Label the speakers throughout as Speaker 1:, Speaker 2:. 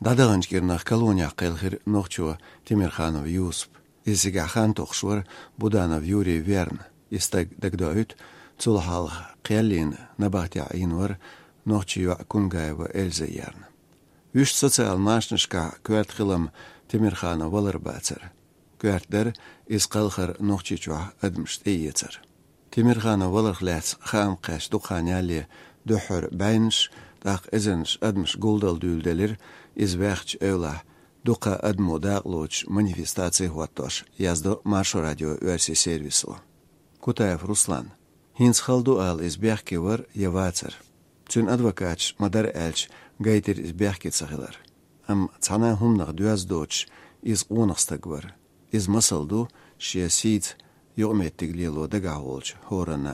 Speaker 1: Дадағанчгернах колония қылғыр нохчуа Темирханов Юсуп. Изигахан тоқшуар Буданов Юрий Верн. Истаг дагдоют цулхал қиялин набахтя инвар нохчуа Кунгаева Эльза Ярн. Виш социал нашнышка кверт хилам Темирханов Валарбацер. Квердер из қылғыр нохчичуа адмшт eyecер. Темирханов Валархляц хам қаш духаняли духур байнш дақ изенш адмш гулдал дюлделер из вехч эвла дука адмо дaqлоч манифестации хваттош язду маршо радио версии сервису. Кутаев Руслан. Хинц халду ал из бяхки вар явацер. Цун адвокатч мадар элч гайтер из бяхки цахилар. Ам цана хумнах дуаздоч из онахстагвар. Из масалду шиясид йометтиглило дагаволч хорана.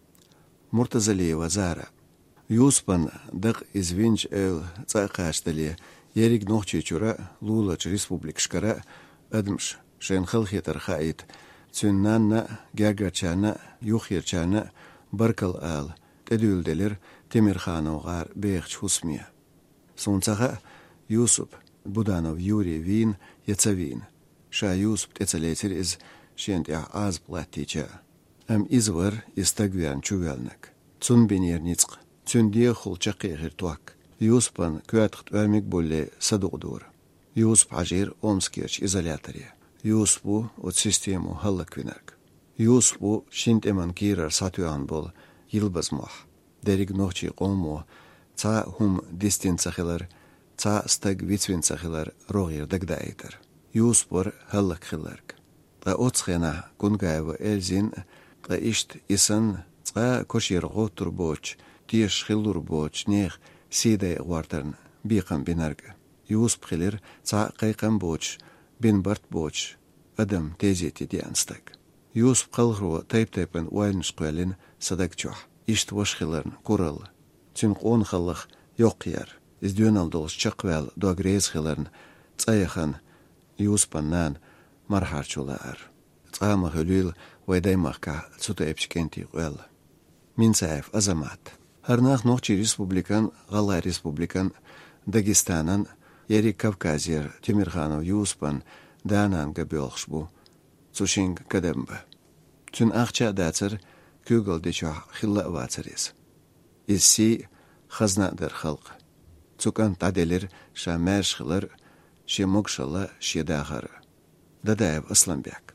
Speaker 1: Муртазалиева Зара. Юспан дак из винч эл цайқаштали ериг нохчичура лулач республикшкара адмш шенхал хетар хаит цюннанна гагачана юхирчана баркал ал тедүлделер Темирхановгар бехч хусмия. Сонцага Юсуп Буданов Юрий Вин Яцавин. Ша Юсуп тецалетер из шентя аз платича. Ам извар истагвян чувелнак. Цунбинерницк. Цюндия хулчақиғыр туак. Юспан куатхт вамик болле садугдур. Юсп ажир омскерч изолятория. Юспу от систему халлаквинарк. Юспу шинтеман кирар сатуян бол йылбазмох. Дериг нохчи qomo ца хум дистинцахилар, ца стаг вицвинцахилар рогир дагдайтер. Юспор халлакхиларк. Qa otskhena Kungaeva Elzin qa isht isan qa koshir gotur boch tish khilur boch neh side wartern biqam binarg Yusp khilir qa qayqam boch bin bart boch adam tezeti dianstag Yusp qalgro taypen waynsh qalin sadakchuh isht washkhilarn kural tün qon khallah yoqyar izdönaldos chaqval dogrees khilarn tsayakhan Yuspannan marharchular. Tsama hulil waydaymakka tsuta epchkenti qwel. Minsaev azamat. Harnaq noqchi respublikan, Gala respublikan, Dagestanan, Yeri Kavkazier, Temirkhanov Yuspan, Danan gabelxbu, Tsushing kadamba. Tun aqcha datsar, Kugel decha khilla vatsaris. Issi khazna der khalq. Tsukan tadelir, shamershkhilar, shemogshalla shedahar. Дадаев Асламбек.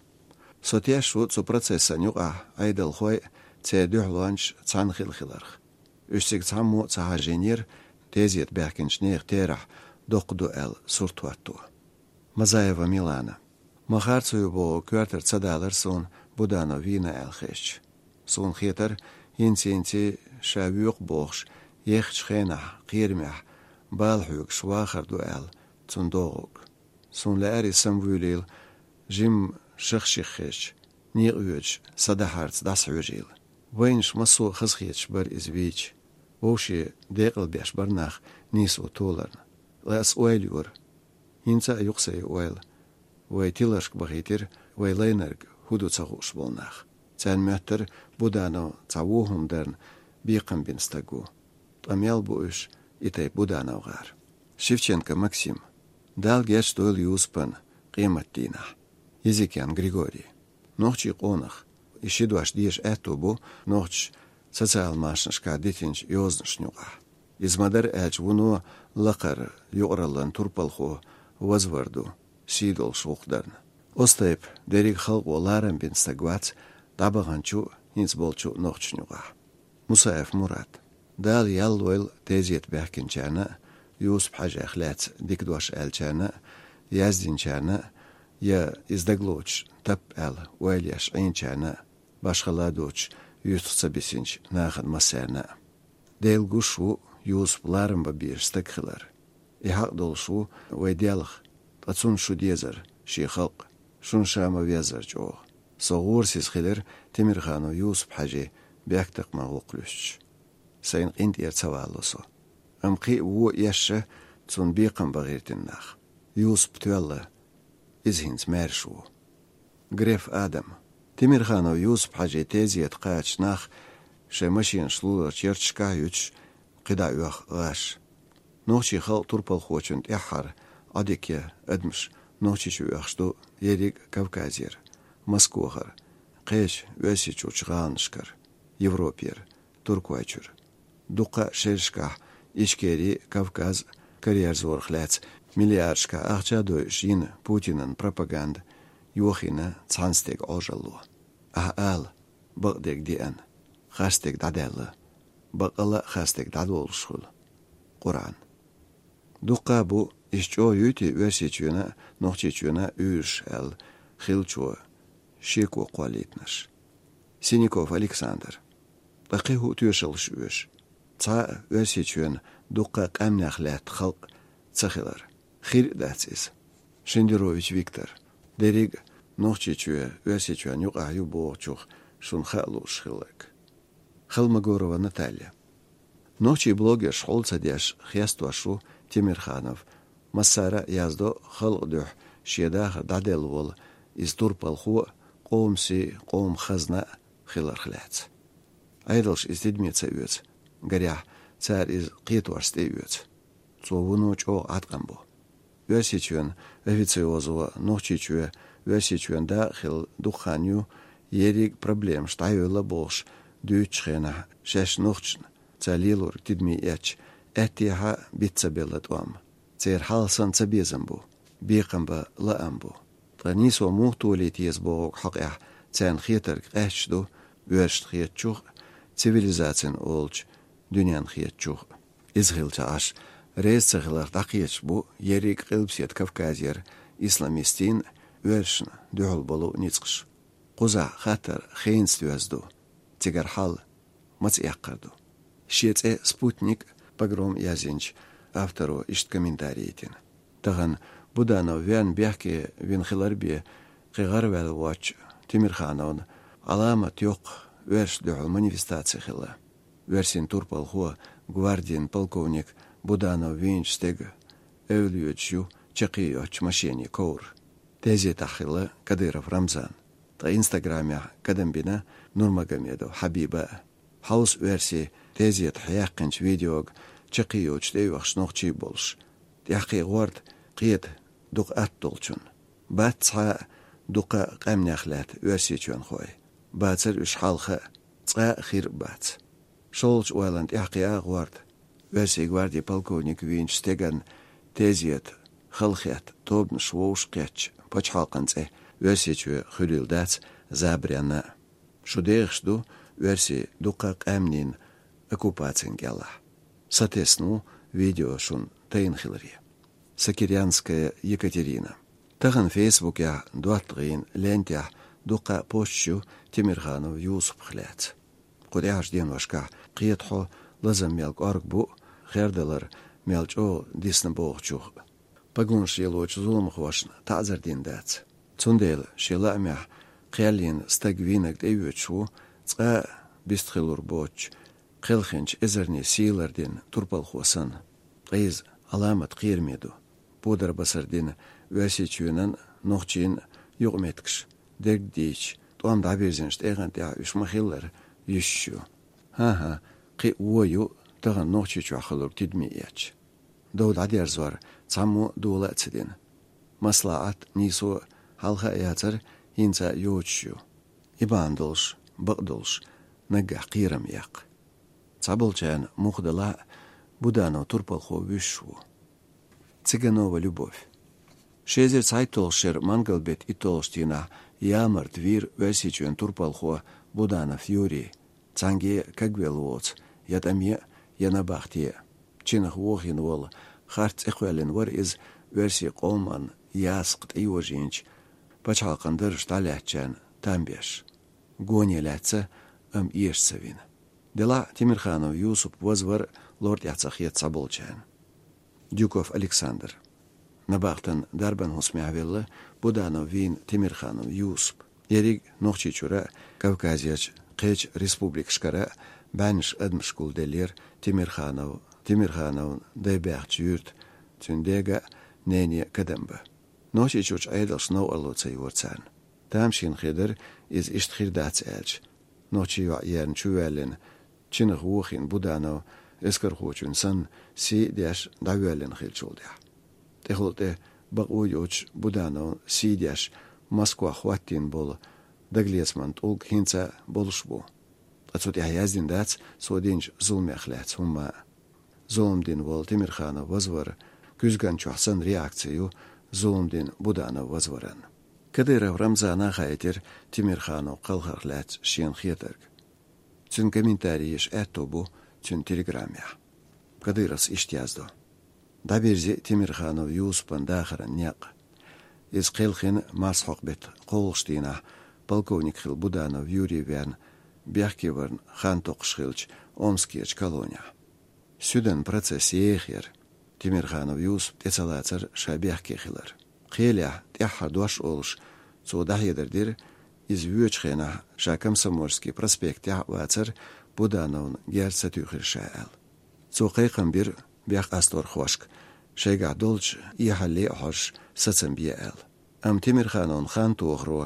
Speaker 1: Сотяшу цу процесса нюга айдал хой це дюхланч цанхилхиларх. Үстик цаму цахаженер тезет бякинчнех терах доқду эл суртуатту. Мазаева Милана. Махарцую бо квартер цадалар сон Будано вина эл хещ. Сон хетер инцинти шавюк бохш ехч хенах қирмях балхюк швахарду эл цундоғук. Сон лääri самвюлил Jim Shachshich, Nirwich, Sadaharts, das Hürgil. Wench Maso Haschich bar is Wich, Oshi, Dekelbesh barnach, Nis o Tolan. Las oilur, Hinza Yuxay oil, Way Tillersk Bahitir, Way Leinerg, Hudutzahush Volnach. Zan Mötter, Budano, Zawuhundern, Biqam bin Stagu. Amel Bush, Itay Budanogar. Shevchenko Maxim. Dal Getch Doil Yuspan, Qimatina. Языкян Григорий. Нохчи қонах. Иши дуаш диеш этубу, нохч социал машнашка детинч ёзнашнюга. Измадар элч вуну лақар юғралан турпалху возварду, сидол шуқдарн. Остайп дериг халқ оларам бен стагвац, табағанчу инцболчу нохчнюга. Мусаев Мурат. Дал яллуэл тезет бәхкинчана, Юсп хажа ахлац дикдуаш элчана, яздинчана, Я издаглоч тап эл уэльяш айнчана башхаладоч юстца бесинч нахан масерна. Дейл гушу Юсп ларымба бирстакхилар. Ихак долшу вайдялх тацун шудезар шихалк шуншама вязар жоо. Соғурсиз хилер Темирханов Юсп хажи бяктак мағуқлюш. Сайн инт ерцавалосо. Амқи уо яша цун биқам бағиртиннах. Юсп туэлла изхинц мэршу. Греф Адам. Темирханов Юсп хажи тезиет қачнах шемашин шлулар черчка юч қида юах аш. نوشي خل تربل خوشنت إحر أديك أدمش نوشي شو أخشدو يريق كوكازير مسكوهر قيش ويسي چوچ غانشكر يوروبير تركوايچور دوقا شيرشكا إشكيري كوكاز كارير زور خلاتس مليارشكا أخجادو شين بوتينن بروباغاند يوخينا تسانستيق أوجالو أهال بغديك دي أن خاستيق دادالة بغلا خاستيق دادولشخل قرآن دوقا بو إشجو يوتي ويسيچونا نوخچيچونا يوش ال خيلچو شيكو قواليتنش سينيكوف ألكسандр دقيهو تيوشلش ويش تا ويسيچون دوقا قامناخلات خلق تسخيلر خير داتسيز شنديروفيچ فيكتور ديريغ نوخچيچو ويسيچون يوقع يوبوچوخ شون خالوش خلق خلمگورова Наталья نوخچي блогер шхолца деш хияствашу Тимирханов مسارة يازدو خلق دوح شيداخ دادل وول из турпалху قوم خزنة خلر خلات أيضاش из ددميتsa üets горях царь из قيتوارسте üets цовунуч о атқамбу весичен официозова нохчичуе весичен да хил духаню ерик проблем штайла болш дючхена шеш нохчн цалилур дидми эч этиха битсабелат вам цер халсан цабезамбу бикамба лаамбу تنيسو موتولي تيزبوغ حقيح تان خيتر قاشدو ويرشت خيتشوغ цивилизацин олч дюнян خيتشوغ إزغيل تاش ريز تغلر تقيتش بو يريك قلبسيت كافكازير إسلاميستين ويرشن دعول بلو نيتقش قوزا خاطر خينس توازدو تيجر حال متس يقردو شيت سبوتنيك погром язинч автору ишт комментариетин таган Будано вен бяхки вин хиларби қиғар вәл вач Тимирхановн аламат йоқ верш дұғыл манифестация хила. Версин турпал хуа гвардиен полковник Будано винч стег эвлюечу чақиоч машини каур. Тези тахила Кадыров Рамзан. Та инстаграме кадамбина Нурмагомедов Хабиба. Хаус версии тези тхаяққинч видеог чақиоч дейвах шноқчи болш. Тяқи ғуард قيد دوق أتولشون باتسا دوق قامناخلات واسيچون خوي باتسر وش حالخه تسا خير بات شولج والاند يحقي غوارد واسي غواردي полковник وينش стеган تزيت خلخيات توبن شووش قيتش باچ حالقنصه واسيچو خليلدات زابريانا شوديخشدو واسي دوق قامنين оккупациен гела соответственно видео шун тейн хилри Сакирянская Екатерина. Таган Фейсбуке дуатгин лентя дука пощу Тимирханов Юсуп хлят. Кудяж ден вашка қиетхо лазам мелк аргбу херделер мелчо диснабоғчух. Пагун шелоч зулым хвашн тазардин дац. Цундел шеламя қиялин стагвинак дейвечу цқа бистхилур боч қилхинч эзерни силардин турпал хвасан. Қиз аламат қирмеду. Пудр басардин весичунан нохчин югметкш дегдич туам дабезенш эгантя ушмахиллер юшшу ха қи уою таган нохчичу ахылур тидмияч дод адерзвар цаму дулацидин маслаат нису халха ятар инца ючшу ибандулш багдулш нага қирам яқ цабылчан мухдала будано турпалхо вишшу Цыганова любовь. Шезер цайтолшер мангалбет и толстина ямар двир весичуен турпалхо Буданов Юрий. Цанге кагвелуоц ятамье янабахтие. Чинах вохин вол харц эхуэлен вар из верси қолман ясқт иожинч. Пачалқандыр шталячан тамбеш. Гоне ләтсі ешсавин. Дела Тимирханов Юсуп возвар лорд яцахет саболчан. Дюков Александр. Набахтан дарбан хусмявелла Будано вин Тимирханов Юсуп. Ериг нохчичура Кавказияч Қеч республикшкара банш адмшкулделер Тимирханов дайбяхч юрт цундега нене кадамба. Нохчичуч айдалш нау алоца юрцан. Тамшин хидер из иштхирдац элч. Нохчиwa ерн чуэлен чинах вухин Будано اسكر خوچون سن سي دياش دعوالن خيل شولديا تخلت بقو يوش بودانو سي دياش مسكوا خواتين بول دغليس من طولق هينسا بولشبو أتصوت يحيازدين داتس سودينج ظلم أخلات هما ظلم دين وول تيميرخانا وزور كوزغان شخصن رياكسيو ظلم دين بودانا وزوران كدير رمزانا خايتر تيميرخانو قلخرلات شين خيترك تن كومنتاريش اتوبو تن تليجراميا كديرس اشتيازدو دابيرزي تيميرخانو يوسبن داخر نياق إز قيلخين مارسحق بيت قولشتينا полковник хил Буданов Юрий Верн бяхкиварн хан тоқшхилч Омскиеч колония. Сюден процесс ехер Тимирханов Юсуп тецалацар шабяхки хилар. Қеля тяха дуаш олш цудахедердир из Вючхена Комсомольский проспект вацар Буданов герца тюхиршаал. Цуқайқам бир бях астор хвашк шайга долч ихалли хош сацамбиал. Ам Тимирханов хан туғро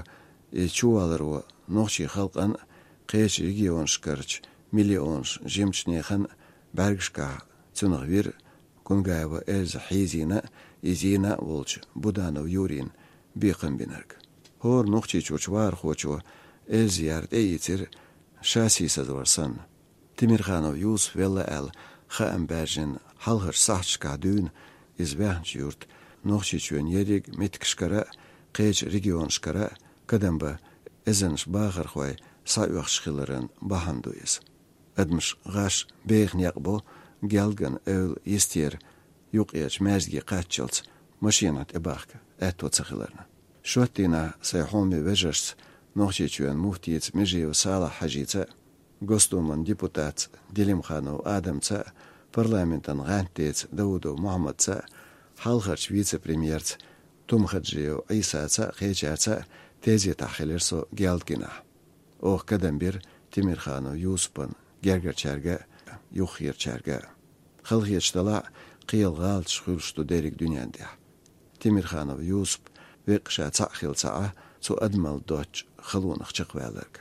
Speaker 1: чуалару нохчи халкан қеш регионшкарч миллионш жемчнехан баргшка цунагвир кунгаева эльза хизина изина волч Буданов Юрин бихамбинарк. Хор нохчи чучвар хочо эльзиард эйцер шаси садварсан. Тимирханов Юс велла эл хаамбажин халхар сахчка дун извянч юрт нохчи чуен ериг меткшкара қеш регионшкара كدنبا إذنش باخر خوي سايوخ شخيلرن باهندويز أدمش غاش بيغن يقبو جالغن أول يستير يوقيج مازجي قاتشلت ماشينة إباخك أتو تسخيلرن شوتينا سيحومي وجرس نوخشي چوين مفتيت مجيو صالح حجيتا قصدومن ديبوتات ديليم خانو آدم تا برلامنتن غانتيت داودو محمد تا حالخرش فيتس بريميرت تومخجيو عيسى تا خيجا تا تيزي تحخيلرسو جالدكنا اوه كدن بير تيميرخانو يوسبن جرجر چرگا يوخير چرگا خلقيش طلع قيل غالت شخولشتو ديريك دنيان ديا تيميرخانو يوسب ويقشا تأخيل ساعة سو أدمال دوتش خلون اخشق والرك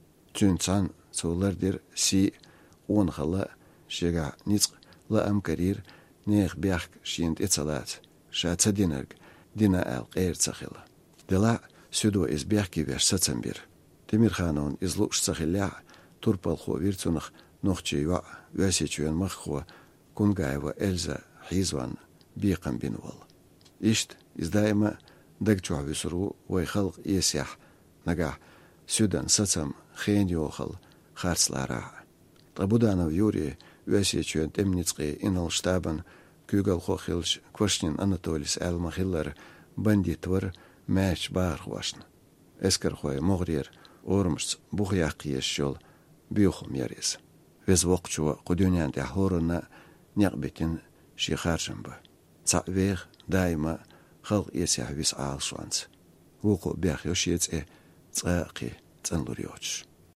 Speaker 1: تونسان سو لردير سي اون خلا شيغا نيزق لا ام كرير نيخ بيحك شينت اتصالات شا تدينرك دينا آل غير تسخيلا دلا سودو إز بيحكي ويش ستنبير تيميرخانون إز لوش تسخيلا توربالخو ويرتونخ نوخشي وا واسيچوين مخخو كونغايوا إلزا حيزوان بيقن بينوال إشت إز دايما دقجوع ويسرو ويخلق يسيح نقع سودان ستم خين يوخل خارس لارا طبودانو يوري واسيچوين تمنيتقي إنال شتابن كوغل خوخيلش كوشنين أناتوليس المخيلر بنديتور ماش باغ واشن اسكر خوي مغرير اورمش بوخياقيش شول بيوخم يريز وز وقتشو قدونيان دي هورنا نيقبتين شي خارجنبا تعويغ دايما خلق يسيح ويس عالشوانس وقو بيخ يوشيت تساقي تنلوريوش